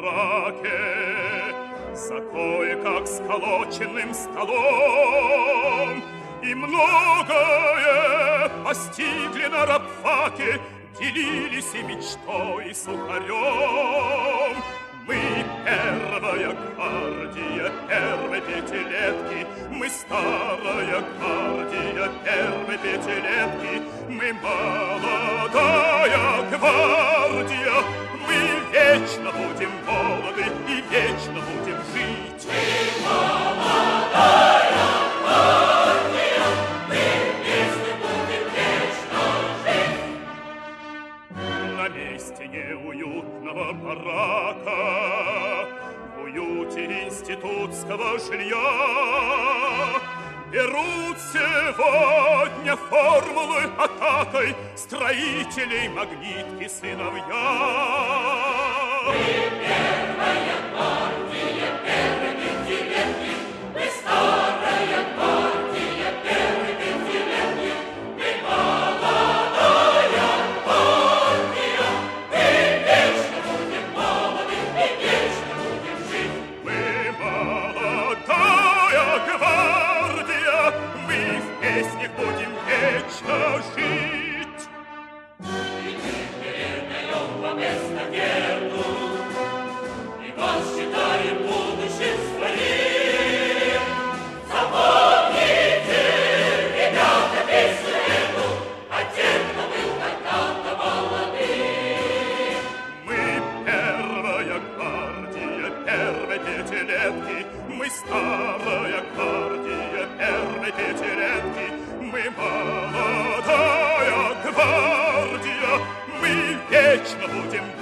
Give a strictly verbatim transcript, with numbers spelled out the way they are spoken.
бараке, за кое-как сколоченным столом. И многое постигли на рабфаке, делились и мечтой, и сухарем. Мы первая гвардия первой пятилетки, мы старая гвардия первой пятилетки, мы молодая гвардия, мы вечно будем молоды и вечно будем жить. Мы молодая гвардия, мы вместе будем вечно жить. На месте неуютного барака, в уюте институтского жилья, берут сегодня формулы атакой строителей магнитки сыновья. Мы первая гвардия первой пятилетки, мы старая гвардия первой пятилетки, мы молодая гвардия, мы вечно будем молоды и вечно будем жить. Мы молодая гвардия, мы в песнях будем вечно жить. И мы передаем вам эстафету, и вас считаем будущим своим. Запомните, ребята, песню эту о тех, кто был когда-то молодым. Мы первая гвардия первой пятилетки, мы старая гвардия первой пятилетки, мы молодая гвардия, мы вечно будем